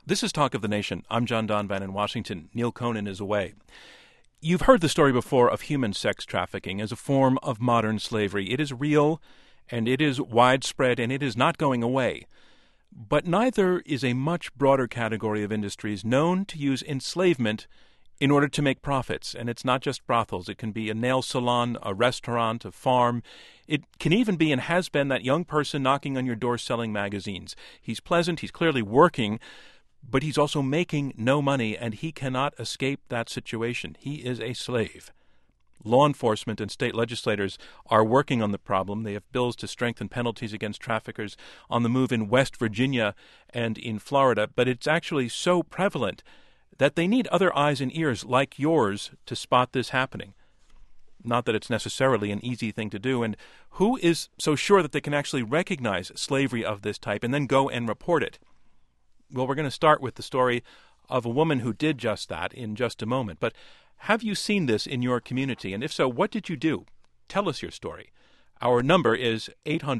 This is Talk of the Nation. I'm John Donvan in Washington. Neil Conan is away. You've heard the story before of human sex trafficking as a form of modern slavery. It is real, and it is widespread, and it is not going away. But neither is a much broader category of industries known to use enslavement in order to make profits. And it's not just brothels. It can be a nail salon, a restaurant, a farm. It can even be and has been that young person knocking on your door selling magazines. He's pleasant, he's clearly working, but he's also making no money, and he cannot escape that situation. He is a slave. Law enforcement and state legislators are working on the problem. They have bills to strengthen penalties against traffickers on the move in West Virginia and in Florida, but it's actually so prevalent that they need other eyes and ears like yours to spot this happening. Not that it's necessarily an easy thing to do, and who is so sure that they can actually recognize slavery of this type and then go and report it? Well, we're going to start with the story of a woman who did just that in just a moment. But have you seen this in your community? And if so, what did you do? Tell us your story. Our number is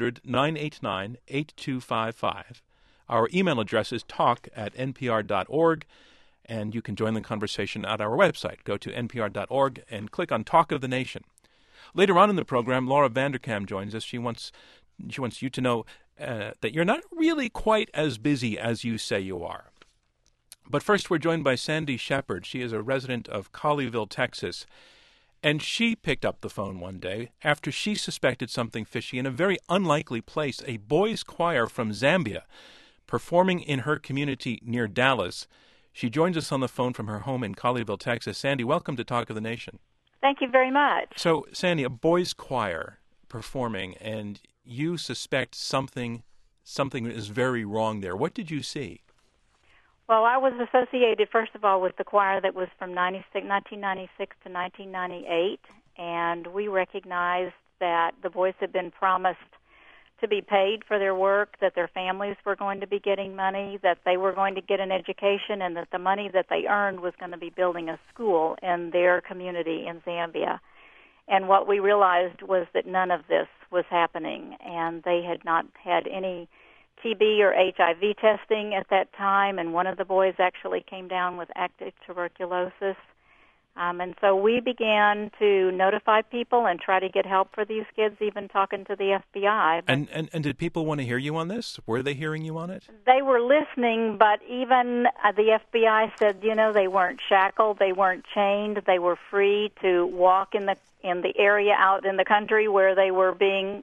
800-989-8255. Our email address is talk@npr.org, and you can join the conversation at our website. Go to npr.org and click on Talk of the Nation. Later on in the program, Laura Vanderkam joins us. She wants you to know that you're not really quite as busy as you say you are. But first, we're joined by Sandy Shepard. She is a resident of Colleyville, Texas, and she picked up the phone one day after she suspected something fishy in a very unlikely place, a boys' choir from Zambia, performing in her community near Dallas. She joins us on the phone from her home in Colleyville, Texas. Sandy, welcome to Talk of the Nation. Thank you very much. So, Sandy, a boys' choir performing, and you suspect something is very wrong there. What did you see? Well, I was associated, first of all, with the choir that was from 1996 to 1998, and we recognized that the boys had been promised to be paid for their work, that their families were going to be getting money, that they were going to get an education, and that the money that they earned was going to be building a school in their community in Zambia. And what we realized was that none of this was happening, and they had not had any TB or HIV testing at that time, and one of the boys actually came down with active tuberculosis. And so we began to notify people and try to get help for these kids, even talking to the FBI. And did people want to hear you on this? Were they hearing you on it? They were listening, but even the FBI said, they weren't shackled, they weren't chained, they were free to walk in the area out in the country where they were being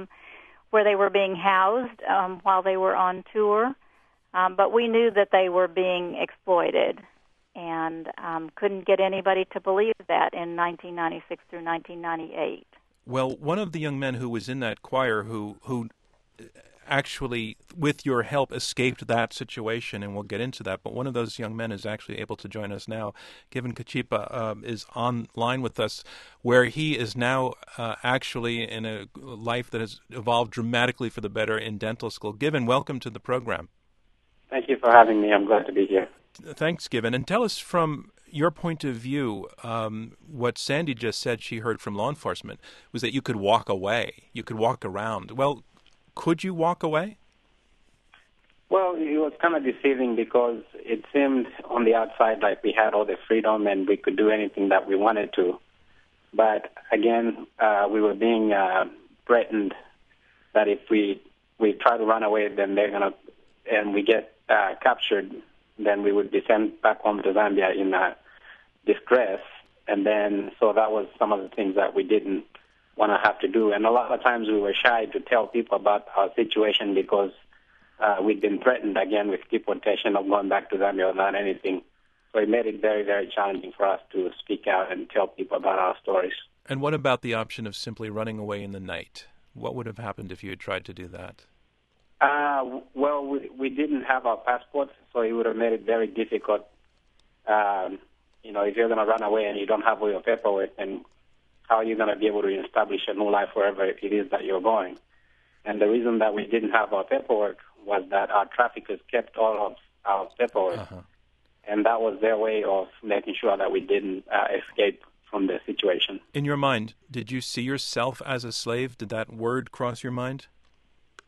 housed while they were on tour. But we knew that they were being exploited, and couldn't get anybody to believe that in 1996 through 1998. Well, one of the young men who was in that choir who actually, with your help, escaped that situation, and we'll get into that, but one of those young men is actually able to join us now. Given Kachipa is online with us, where he is now actually in a life that has evolved dramatically for the better in dental school. Given, welcome to the program. Thank you for having me. I'm glad to be here. Thanks, Given. And tell us from your point of view, what Sandy just said she heard from law enforcement was that you could walk away, you could walk around. Well, could you walk away? Well, it was kind of deceiving because it seemed on the outside like we had all the freedom and we could do anything that we wanted to. But again, we were being threatened that if we try to run away, then and we get captured, then we would be sent back home to Zambia in distress. And then, so that was some of the things that we didn't want to have to do. And a lot of times we were shy to tell people about our situation because we'd been threatened again with deportation or going back to Zambia without anything. So it made it very, very challenging for us to speak out and tell people about our stories. And what about the option of simply running away in the night? What would have happened if you had tried to do that? Well, we didn't have our passports, so it would have made it very difficult. If you're going to run away and you don't have all your paperwork, then how are you going to be able to establish a new life wherever it is that you're going? And the reason that we didn't have our paperwork was that our traffickers kept all of our paperwork. Uh-huh. And that was their way of making sure that we didn't escape from the situation. In your mind, did you see yourself as a slave? Did that word cross your mind?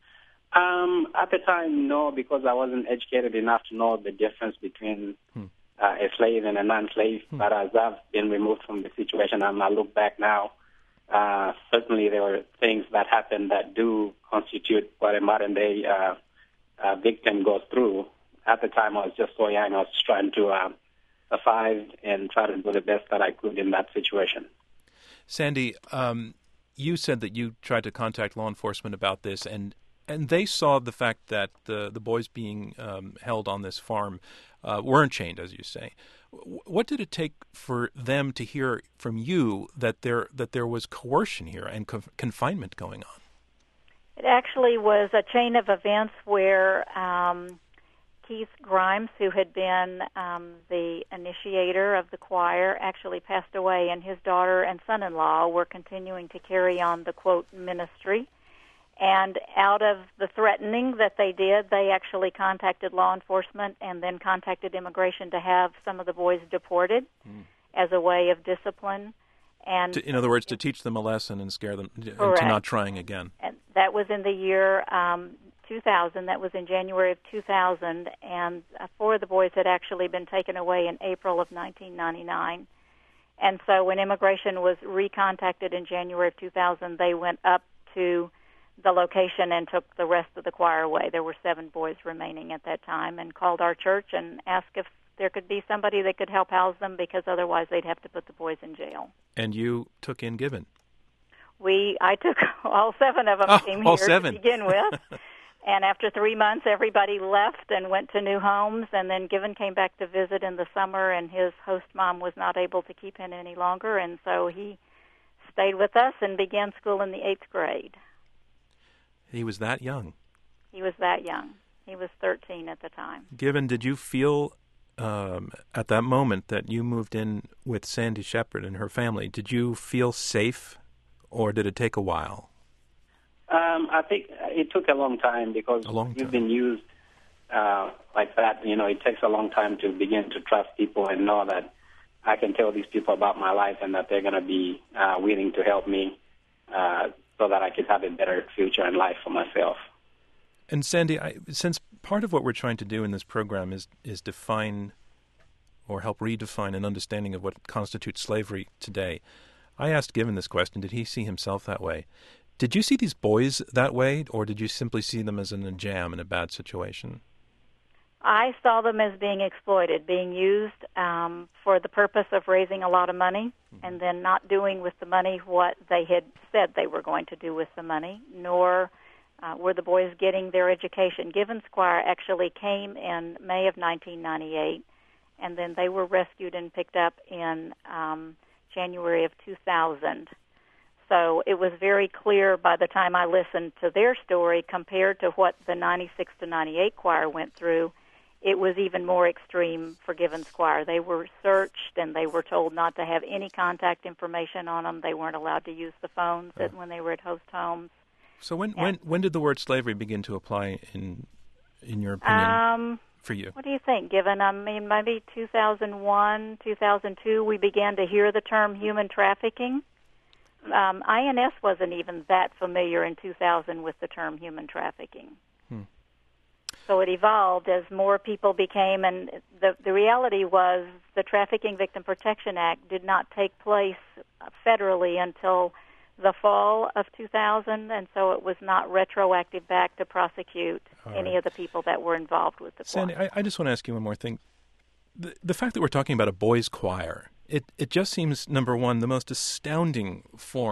At the time, no, because I wasn't educated enough to know the difference between a slave and a non-slave. But as I've been removed from the situation and I look back now, certainly there were things that happened that do constitute what a modern-day victim goes through. At the time, I was just so young. I was just trying to survive and try to do the best that I could in that situation. Sandy, you said that you tried to contact law enforcement about this, and they saw the fact that the boys being held on this farm weren't chained, as you say. What did it take for them to hear from you that there was coercion here and confinement going on? It actually was a chain of events where Keith Grimes, who had been the initiator of the choir, actually passed away, and his daughter and son-in-law were continuing to carry on the, quote, ministry. And out of the threatening that they did, they actually contacted law enforcement and then contacted immigration to have some of the boys deported as a way of discipline. And in other words, to teach them a lesson and scare them into not trying again. And that was in the year 2000. That was in January of 2000. And 4 of the boys had actually been taken away in April of 1999. And so when immigration was recontacted in January of 2000, they went up to the location and took the rest of the choir away. There were 7 boys remaining at that time, and called our church and asked if there could be somebody that could help house them, because otherwise they'd have to put the boys in jail. And you took in Given? I took all 7 of them came here 7. to begin with. And after 3 months, everybody left and went to new homes, and then Given came back to visit in the summer, and his host mom was not able to keep him any longer, and so he stayed with us and began school in the 8th grade. He was that young? He was that young. He was 13 at the time. Given, did you feel at that moment that you moved in with Sandy Shepard and her family, did you feel safe, or did it take a while? I think it took a long time, because we've been used like that. You know, it takes a long time to begin to trust people and know that I can tell these people about my life and that they're going to be willing to help me so that I could have a better future in life for myself. And Sandy, since part of what we're trying to do in this program is define or help redefine an understanding of what constitutes slavery today, I asked Given this question: did he see himself that way? Did you see these boys that way, or did you simply see them as in a jam in a bad situation? I saw them as being exploited, being used for the purpose of raising a lot of money, and then not doing with the money what they had said they were going to do with the money, nor were the boys getting their education. Given's choir actually came in May of 1998, and then they were rescued and picked up in January of 2000. So it was very clear by the time I listened to their story, compared to what the 96 to 98 choir went through, it was even more extreme for Given's choir. They were searched, and they were told not to have any contact information on them. They weren't allowed to use the phones when they were at host homes. So when did the word slavery begin to apply in your opinion for you? What do you think, Given? I mean, maybe 2001, 2002, we began to hear the term human trafficking. INS wasn't even that familiar in 2000 with the term human trafficking. So it evolved as more people became, and the reality was the Trafficking Victim Protection Act did not take place federally until the fall of 2000, and so it was not retroactive back to prosecute any of the people that were involved with the choir. Sandy, I just want to ask you one more thing. The fact that we're talking about a boys' choir, it just seems, number one, the most astoundingly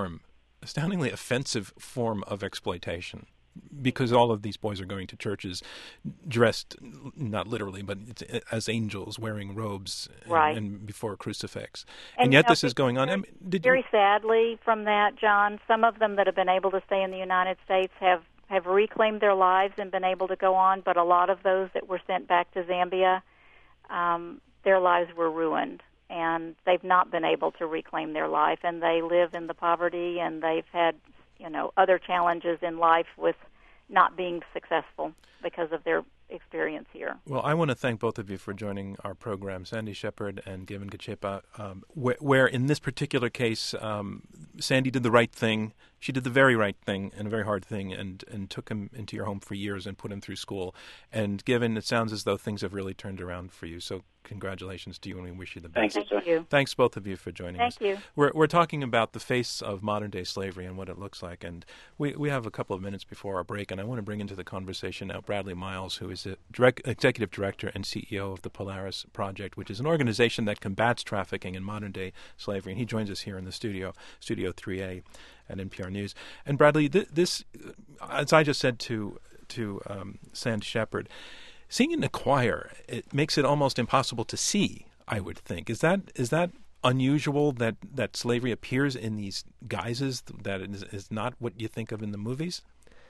offensive form of exploitation, because all of these boys are going to churches dressed, not literally, but as angels, wearing robes and before a crucifix. And yet this is going on. Very sadly from that, John, some of them that have been able to stay in the United States have reclaimed their lives and been able to go on, but a lot of those that were sent back to Zambia, their lives were ruined, and they've not been able to reclaim their life, and they live in the poverty, and they've had, other challenges in life with not being successful because of their experience here. Well, I want to thank both of you for joining our program, Sandy Shepard and Given Gachepa, where in this particular case, Sandy did the right thing. She did the very right thing and a very hard thing, and took him into your home for years and put him through school. And given it sounds as though things have really turned around for you, so congratulations to you, and we wish you the best. Thank you, sir. Thank you. Thanks, both of you, for joining us. Thank you. We're talking about the face of modern-day slavery and what it looks like, and we have a couple of minutes before our break, and I want to bring into the conversation now Bradley Miles, who is the Executive Director and CEO of the Polaris Project, which is an organization that combats trafficking in modern-day slavery, and he joins us here in the Studio 3A at NPR News. And Bradley, this, as I just said to Sandy Shepard, seeing in the choir, it makes it almost impossible to see, I would think. Is that unusual that slavery appears in these guises, that is not what you think of in the movies?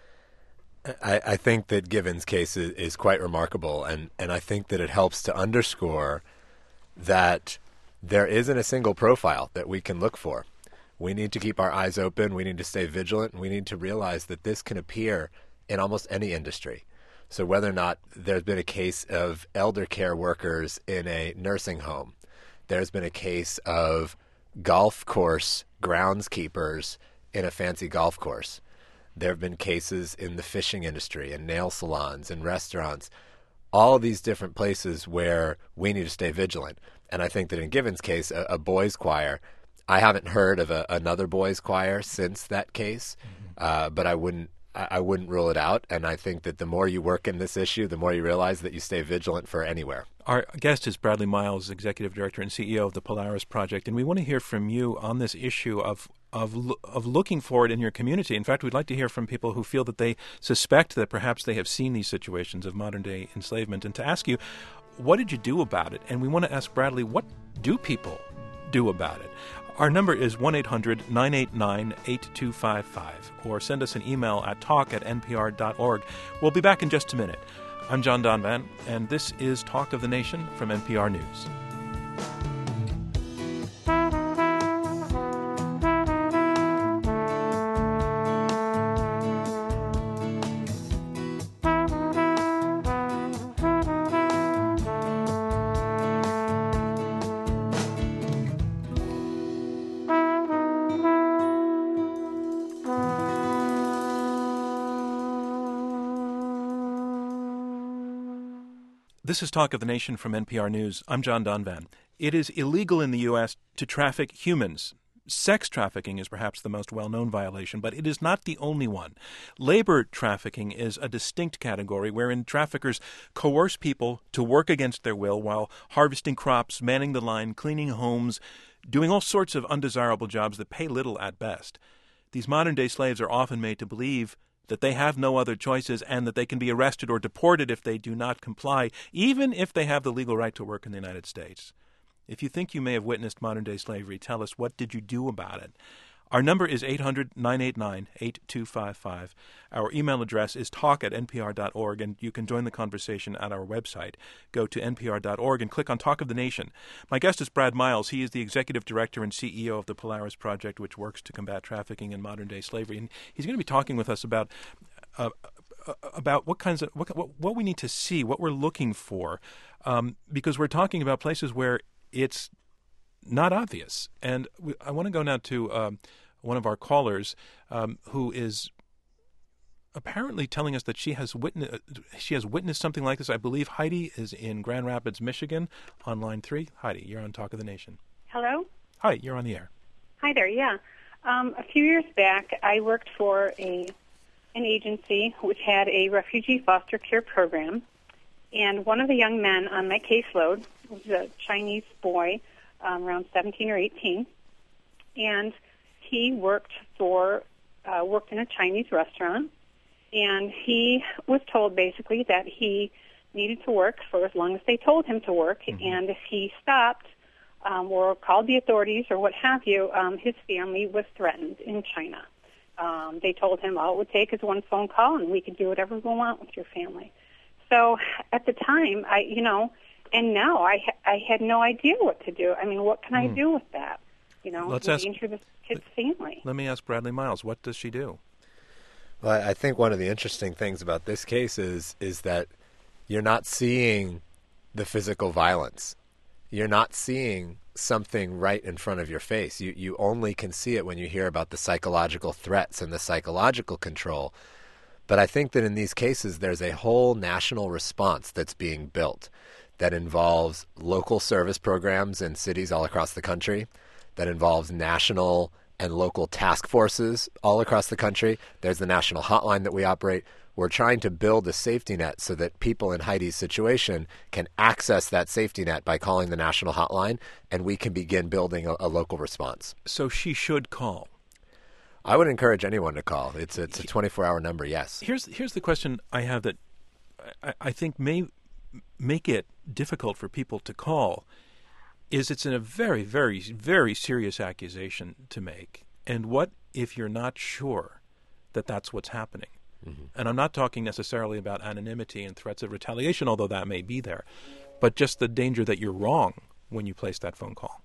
I think that Given's case is quite remarkable, and I think that it helps to underscore that there isn't a single profile that we can look for. We need to keep our eyes open, we need to stay vigilant, and we need to realize that this can appear in almost any industry. So whether or not there's been a case of elder care workers in a nursing home, there's been a case of golf course groundskeepers in a fancy golf course. There have been cases in the fishing industry, in nail salons, in restaurants, all these different places where we need to stay vigilant. And I think that in Given's case, a boys' choir, I haven't heard of another boys' choir since that case, but I wouldn't rule it out, and I think that the more you work in this issue, the more you realize that you stay vigilant for anywhere. Our guest is Bradley Miles, Executive Director and CEO of the Polaris Project, and we want to hear from you on this issue of looking for it in your community. In fact, we'd like to hear from people who feel that they suspect that perhaps they have seen these situations of modern-day enslavement, and to ask you, what did you do about it? And we want to ask Bradley, what do people do about it? Our number is 1-800-989-8255, or send us an email at talk@npr.org. We'll be back in just a minute. I'm John Donvan, and this is Talk of the Nation from NPR News. This is Talk of the Nation from NPR News. I'm John Donvan. It is illegal in the U.S. to traffic humans. Sex trafficking is perhaps the most well-known violation, but it is not the only one. Labor trafficking is a distinct category wherein traffickers coerce people to work against their will while harvesting crops, manning the line, cleaning homes, doing all sorts of undesirable jobs that pay little at best. These modern-day slaves are often made to believe that they have no other choices and that they can be arrested or deported if they do not comply, even if they have the legal right to work in the United States. If you think you may have witnessed modern-day slavery, tell us, what did you do about it? Our number is 800-989-8255. Our email address is talk@npr.org, and you can join the conversation at our website. Go to npr.org and click on Talk of the Nation. My guest is Brad Miles. He is the Executive Director and CEO of the Polaris Project, which works to combat trafficking in modern-day slavery. And he's going to be talking with us about what we need to see, what we're looking for, because we're talking about places where it's not obvious. And I want to go now to one of our callers who is apparently telling us that she has witnessed something like this. I believe Heidi is in Grand Rapids, Michigan, on line 3. Heidi, you're on Talk of the Nation. Hello? Hi, you're on the air. Hi there, yeah. A few years back, I worked for an agency which had a refugee foster care program, and one of the young men on my caseload was a Chinese boy, around 17 or 18, and he worked in a Chinese restaurant, and he was told basically that he needed to work for as long as they told him to work, and if he stopped or called the authorities or what have you, his family was threatened in China. They told him all it would take is one phone call, and we could do whatever we want with your family. So at the time, and now I had no idea what to do. I mean, what can I do with that? Endanger this kid's family. Let me ask Bradley Miles, what does she do? Well, I think one of the interesting things about this case is that you're not seeing the physical violence. you're not seeing something right in front of your face. You only can see it when you hear about the psychological threats and the psychological control. But I think that in these cases, there's a whole national response that's being built that involves local service programs in cities all across the country, that involves national and local task forces all across the country. There's the national hotline that we operate. We're trying to build a safety net so that people in Heidi's situation can access that safety net by calling the national hotline, and we can begin building a local response. So she should call. I would encourage anyone to call. It's a 24-hour number, yes. Here's the question I have that I think may make it difficult for people to call. It's in a very, very, very serious accusation to make. And what if you're not sure that that's what's happening? Mm-hmm. And I'm not talking necessarily about anonymity and threats of retaliation, although that may be there, but just the danger that you're wrong when you place that phone call.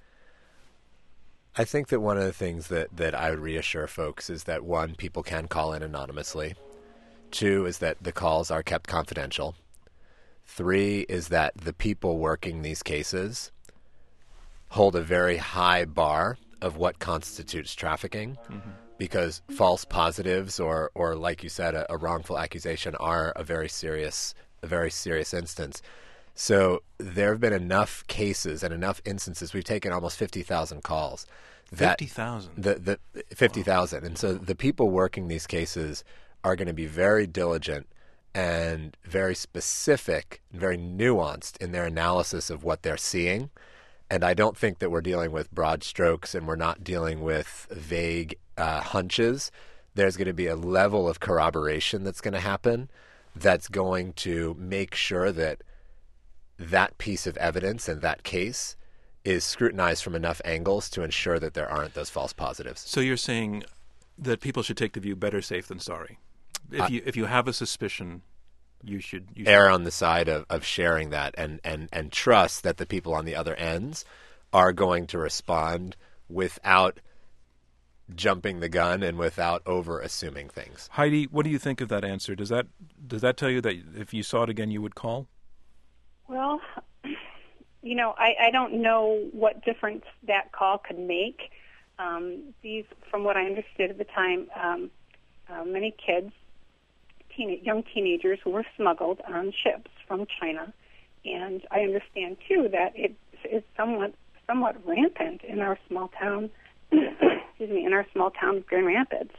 I think that one of the things that I would reassure folks is that, one, people can call in anonymously. 2 is that the calls are kept confidential. 3 is that the people working these cases hold a very high bar of what constitutes trafficking, because false positives or like you said, a wrongful accusation are a very serious instance. So there have been enough cases and enough instances. We've taken almost 50,000 calls. 50,000? The 50,000. Wow. And so the people working these cases are going to be very diligent and very specific, very nuanced in their analysis of what they're seeing. And I don't think that we're dealing with broad strokes and we're not dealing with vague hunches. There's going to be a level of corroboration that's going to happen that's going to make sure that that piece of evidence and that case is scrutinized from enough angles to ensure that there aren't those false positives. So you're saying that people should take the view better safe than sorry. If you have a suspicion, you should err on the side of sharing that and trust that the people on the other ends are going to respond without jumping the gun and without over assuming things. Heidi, what do you think of that answer? Does that tell you that if you saw it again you would call? Well, I don't know what difference that call could make. These, from what I understood at the time, many kids, young teenagers who were smuggled on ships from China, and I understand too that it is somewhat rampant in our small town. Excuse me, in our small town of Grand Rapids.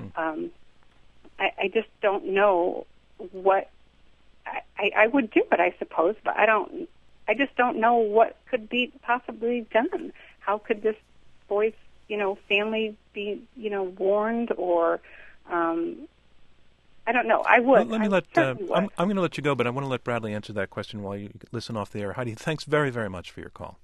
I just don't know what I would do it, I suppose, but I just don't know what could be possibly done. How could this boy's family be warned, or I don't know. I would. I'm going to let you go, but I want to let Bradley answer that question while you listen off the air. Heidi, thanks very, very much for your call.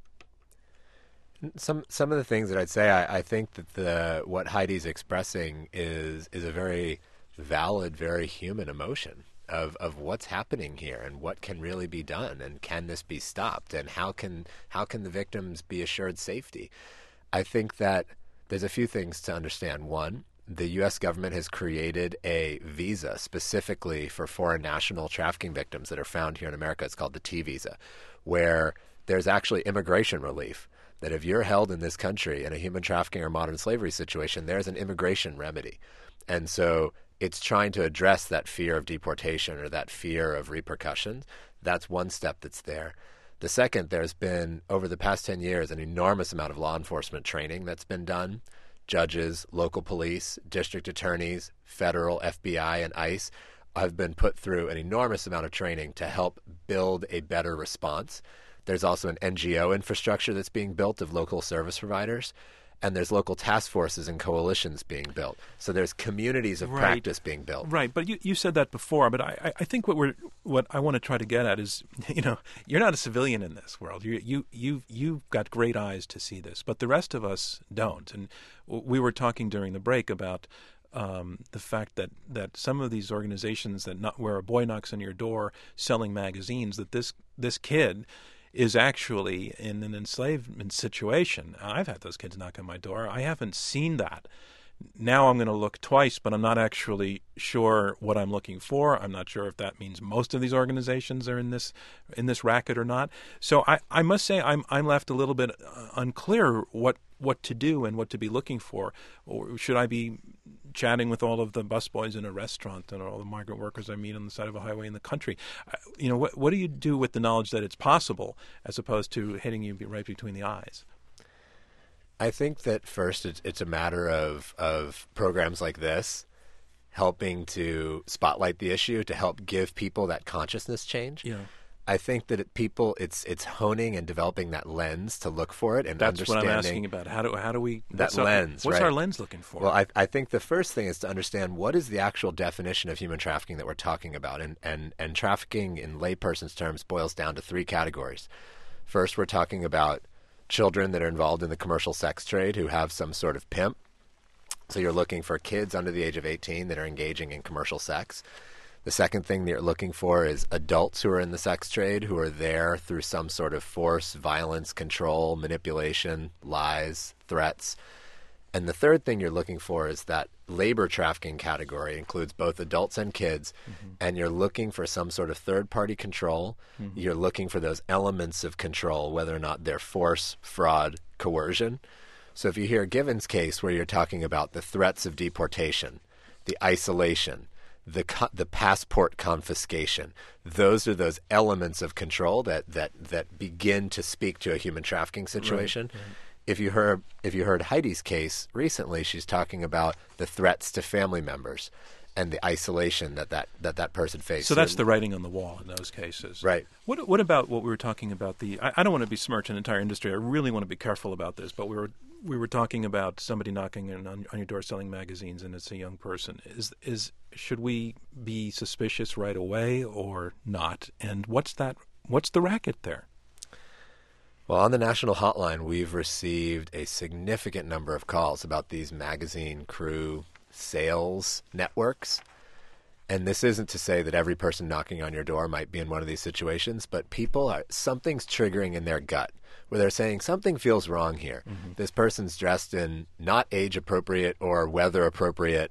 Some of the things that I'd say, I think that what Heidi's expressing is a very valid, very human emotion of what's happening here and what can really be done, and can this be stopped, and how can the victims be assured safety. I think that there's a few things to understand. One, the U.S. government has created a visa specifically for foreign national trafficking victims that are found here in America. It's called the T visa, where there's actually immigration relief. That if you're held in this country in a human trafficking or modern slavery situation, there's an immigration remedy. And so it's trying to address that fear of deportation or that fear of repercussions. That's one step that's there. The second, there's been, over the past 10 years, an enormous amount of law enforcement training that's been done. Judges, local police, district attorneys, federal, FBI, and ICE have been put through an enormous amount of training to help build a better response. There's also an NGO infrastructure that's being built of local service providers, and there's local task forces and coalitions being built. So there's communities of practice being built. Right, but you said that before, but I think what I want to try to get at is, you're not a civilian in this world. You've got great eyes to see this, but the rest of us don't. And we were talking during the break about the fact that some of these organizations where a boy knocks on your door selling magazines, that this kid is actually in an enslavement situation. I've had those kids knock on my door. I haven't seen that. now I'm going to look twice, but I'm not actually sure what I'm looking for. I'm not sure if that means most of these organizations are in this racket or not. So I must say I'm left a little bit unclear what to do and what to be looking for. Or should I be chatting with all of the busboys in a restaurant and all the migrant workers I meet on the side of a highway in the country? What do you do with the knowledge that it's possible as opposed to hitting you right between the eyes? I think that first it's a matter of programs like this helping to spotlight the issue, to help give people that consciousness change. Yeah. I think that it's honing and developing that lens to look for it and that's understanding. That's what I'm asking about. How do we that lens? What's right? our lens looking for? Well, I think the first thing is to understand what is the actual definition of human trafficking that we're talking about, and trafficking in layperson's terms boils down to three categories. First, we're talking about children that are involved in the commercial sex trade who have some sort of pimp. So you're looking for kids under the age of 18 that are engaging in commercial sex. The second thing that you're looking for is adults who are in the sex trade who are there through some sort of force, violence, control, manipulation, lies, threats. And the third thing you're looking for is that labor trafficking category includes both adults and kids, and you're looking for some sort of third-party control. You're looking for those elements of control, whether or not they're force, fraud, coercion. So if you hear Given's case where you're talking about the threats of deportation, the isolation, the passport confiscation, those are those elements of control that begin to speak to a human trafficking situation. Right. If you heard Heidi's case recently, she's talking about the threats to family members and the isolation that person faced. So that's the writing on the wall in those cases. Right. What about what we were talking about? I don't want to besmirch an entire industry. I really want to be careful about this. But we were talking about somebody knocking on your door selling magazines, and it's a young person. Should we be suspicious right away or not? And what's the racket there? Well, on the national hotline, we've received a significant number of calls about these magazine crew sales networks. And this isn't to say that every person knocking on your door might be in one of these situations, but something's triggering in their gut where they're saying something feels wrong here. This person's dressed in not age-appropriate or weather-appropriate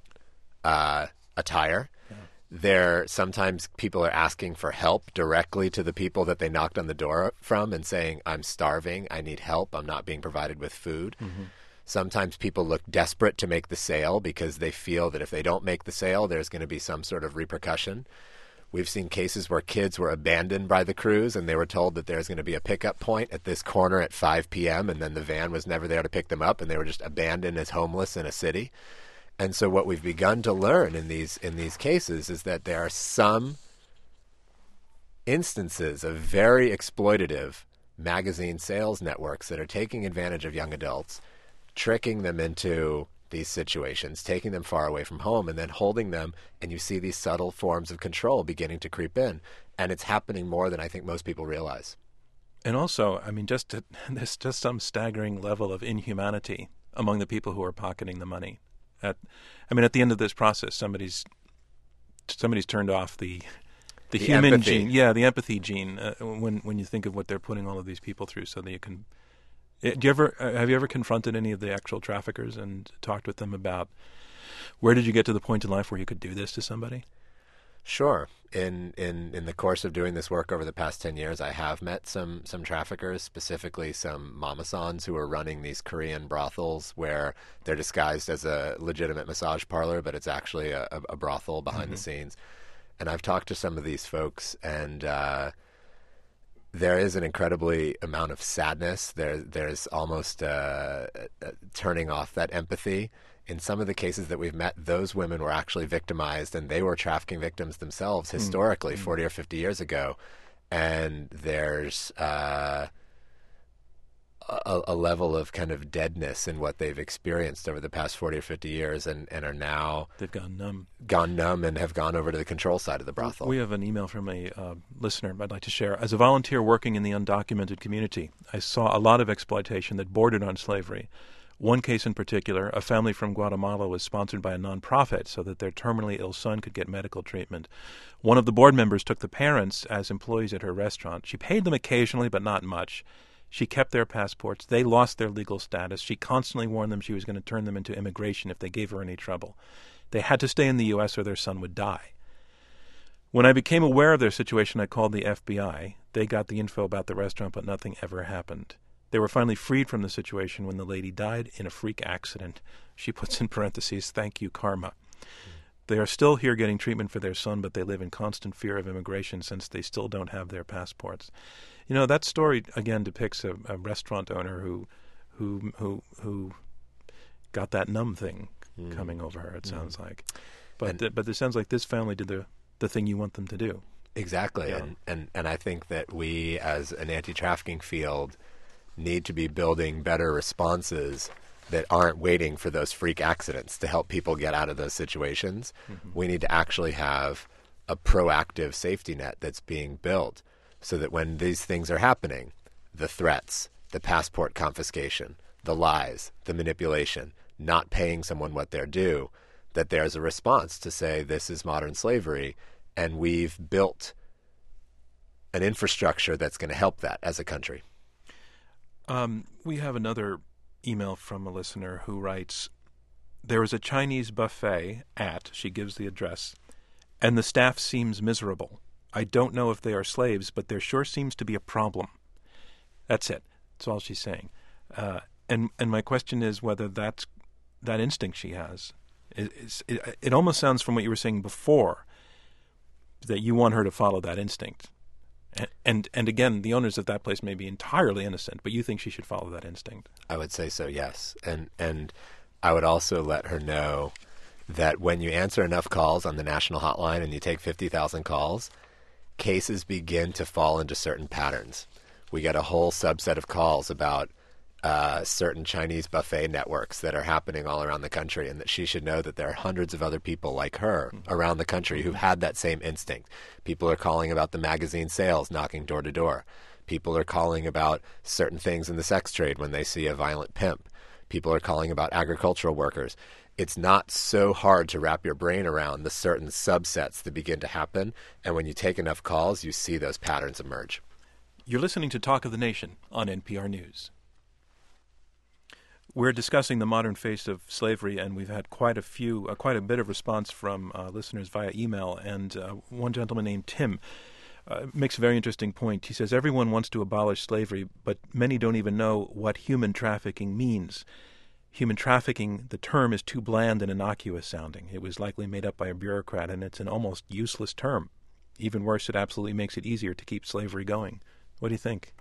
attire. Sometimes people are asking for help directly to the people that they knocked on the door from and saying, I'm starving, I need help, I'm not being provided with food. Sometimes people look desperate to make the sale because they feel that if they don't make the sale, there's going to be some sort of repercussion. We've seen cases where kids were abandoned by the crews and they were told that there's going to be a pickup point at this corner at 5 p.m. and then the van was never there to pick them up and they were just abandoned as homeless in a city. And so what we've begun to learn in these cases is that there are some instances of very exploitative magazine sales networks that are taking advantage of young adults, tricking them into these situations, taking them far away from home, and then holding them, and you see these subtle forms of control beginning to creep in. And it's happening more than I think most people realize. And also, I mean, there's just some staggering level of inhumanity among the people who are pocketing the money. At the end of this process, somebody's turned off the human empathy gene. Yeah, the empathy gene. When you think of what they're putting all of these people through, so that you can. Have you ever confronted any of the actual traffickers and talked with them about where did you get to the point in life where you could do this to somebody? Sure. In the course of doing this work over the past 10 years, I have met some traffickers, specifically some mamasans who are running these Korean brothels where they're disguised as a legitimate massage parlor, but it's actually a brothel behind the scenes. And I've talked to some of these folks, and there is an incredibly amount of sadness. There's almost turning off that empathy. In some of the cases that we've met, those women were actually victimized, and they were trafficking victims themselves historically, 40 or 50 years ago. And there's a level of kind of deadness in what they've experienced over the past 40 or 50 years and are now... They've gone numb. Gone numb and have gone over to the control side of the brothel. We have an email from a listener I'd like to share. As a volunteer working in the undocumented community, I saw a lot of exploitation that bordered on slavery. One case in particular, a family from Guatemala was sponsored by a nonprofit so that their terminally ill son could get medical treatment. One of the board members took the parents as employees at her restaurant. She paid them occasionally, but not much. She kept their passports. They lost their legal status. She constantly warned them she was going to turn them into immigration if they gave her any trouble. They had to stay in the U.S. or their son would die. When I became aware of their situation, I called the FBI. They got the info about the restaurant, but nothing ever happened. They were finally freed from the situation when the lady died in a freak accident. She puts in parentheses, "Thank you, karma." They are still here getting treatment for their son, but they live in constant fear of immigration since they still don't have their passports. You know, that story again depicts a restaurant owner who got that numb thing coming over her. It sounds like, but it sounds like this family did the thing you want them to do. Exactly, Yeah. and I think that we, as an anti-trafficking field, need to be building better responses that aren't waiting for those freak accidents to help people get out of those situations. We need to actually have a proactive safety net that's being built so that when these things are happening, the threats, the passport confiscation, the lies, the manipulation, not paying someone what they're due, that there's a response to say this is modern slavery, and we've built an infrastructure that's going to help that as a country. We have another email from a listener who writes, "There is a Chinese buffet at," she gives the address, "and the staff seems miserable. I don't know if they are slaves, but there sure seems to be a problem." That's it. That's all she's saying. And my question is whether that instinct she has, it almost sounds from what you were saying before that you want her to follow that instinct. And again, the owners of that place may be entirely innocent, but you think she should follow that instinct. I would say so, yes. And I would also let her know that when you answer enough calls on the national hotline and you take 50,000 calls, cases begin to fall into certain patterns. We get a whole subset of calls about certain Chinese buffet networks that are happening all around the country, and that she should know that there are hundreds of other people like her around the country who've had that same instinct. People are calling about the magazine sales, knocking door to door. People are calling about certain things in the sex trade when they see a violent pimp. People are calling about agricultural workers. It's not so hard to wrap your brain around the certain subsets that begin to happen, and when you take enough calls, you see those patterns emerge. You're listening to Talk of the Nation on NPR News. We're discussing the modern face of slavery, and we've had quite a bit of response from listeners via email. And one gentleman named Tim makes a very interesting point. He says, "Everyone wants to abolish slavery, but many don't even know what human trafficking means. Human trafficking, the term is too bland and innocuous sounding. It was likely made up by a bureaucrat, and it's an almost useless term. Even worse, it absolutely makes it easier to keep slavery going." What do you think?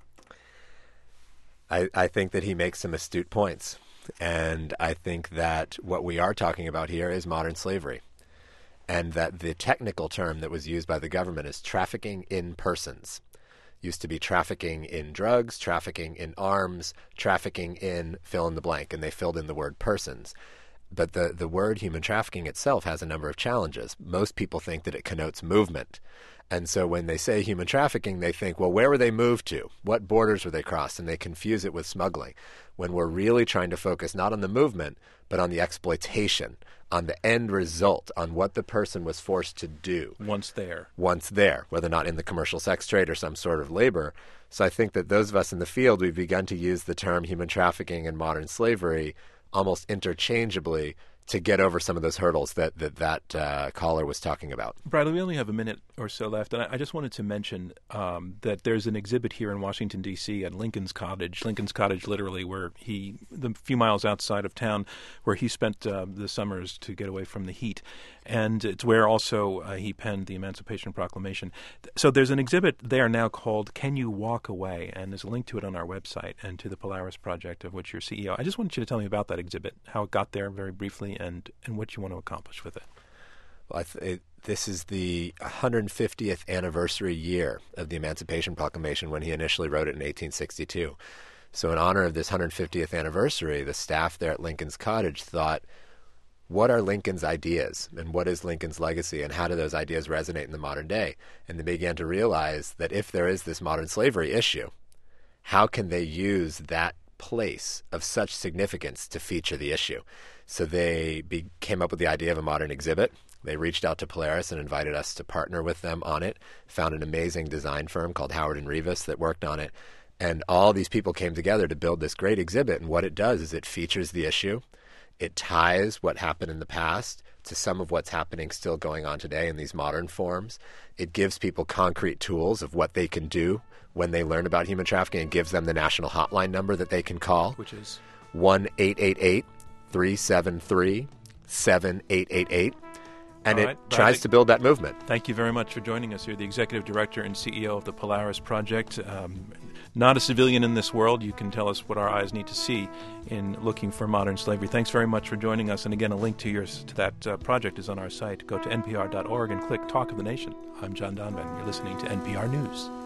I think that he makes some astute points. And I think that what we are talking about here is modern slavery. And that the technical term that was used by the government is trafficking in persons. Used to be trafficking in drugs, trafficking in arms, trafficking in fill in the blank, and they filled in the word persons. But the word human trafficking itself has a number of challenges. Most people think that it connotes movement. And so when they say human trafficking, they think, well, where were they moved to? What borders were they crossed? And they confuse it with smuggling, when we're really trying to focus not on the movement, but on the exploitation, on the end result, on what the person was forced to do. Once there, whether or not in the commercial sex trade or some sort of labor. So I think that those of us in the field, we've begun to use the term human trafficking and modern slavery almost interchangeably to get over some of those hurdles that caller was talking about. Bradley, we only have a minute or so left, and I just wanted to mention that there's an exhibit here in Washington, D.C. at Lincoln's Cottage, literally, where the few miles outside of town, where he spent the summers to get away from the heat. And it's where also he penned the Emancipation Proclamation. So there's an exhibit there now called "Can You Walk Away?" And there's a link to it on our website and to the Polaris Project, of which you're CEO. I just wanted you to tell me about that exhibit, how it got there very briefly, and what you want to accomplish with it. Well, this is the 150th anniversary year of the Emancipation Proclamation when he initially wrote it in 1862. So in honor of this 150th anniversary, the staff there at Lincoln's Cottage thought, what are Lincoln's ideas and what is Lincoln's legacy and how do those ideas resonate in the modern day? And they began to realize that if there is this modern slavery issue, how can they use that place of such significance to feature the issue? So they came up with the idea of a modern exhibit. They reached out to Polaris and invited us to partner with them on it, found an amazing design firm called Howard & Revis that worked on it. And all these people came together to build this great exhibit. And what it does is it features the issue. It ties what happened in the past to some of what's happening still going on today in these modern forms. It gives people concrete tools of what they can do when they learn about human trafficking, and gives them the national hotline number that they can call. Which is? 1-888-373-7888. And All it right, tries to build that movement. Thank you very much for joining us. You're the Executive Director and CEO of the Polaris Project. Not a civilian in this world. You can tell us what our eyes need to see in looking for modern slavery. Thanks very much for joining us. And again, a link to that project is on our site. Go to npr.org and click Talk of the Nation. I'm John Donvan. You're listening to NPR News.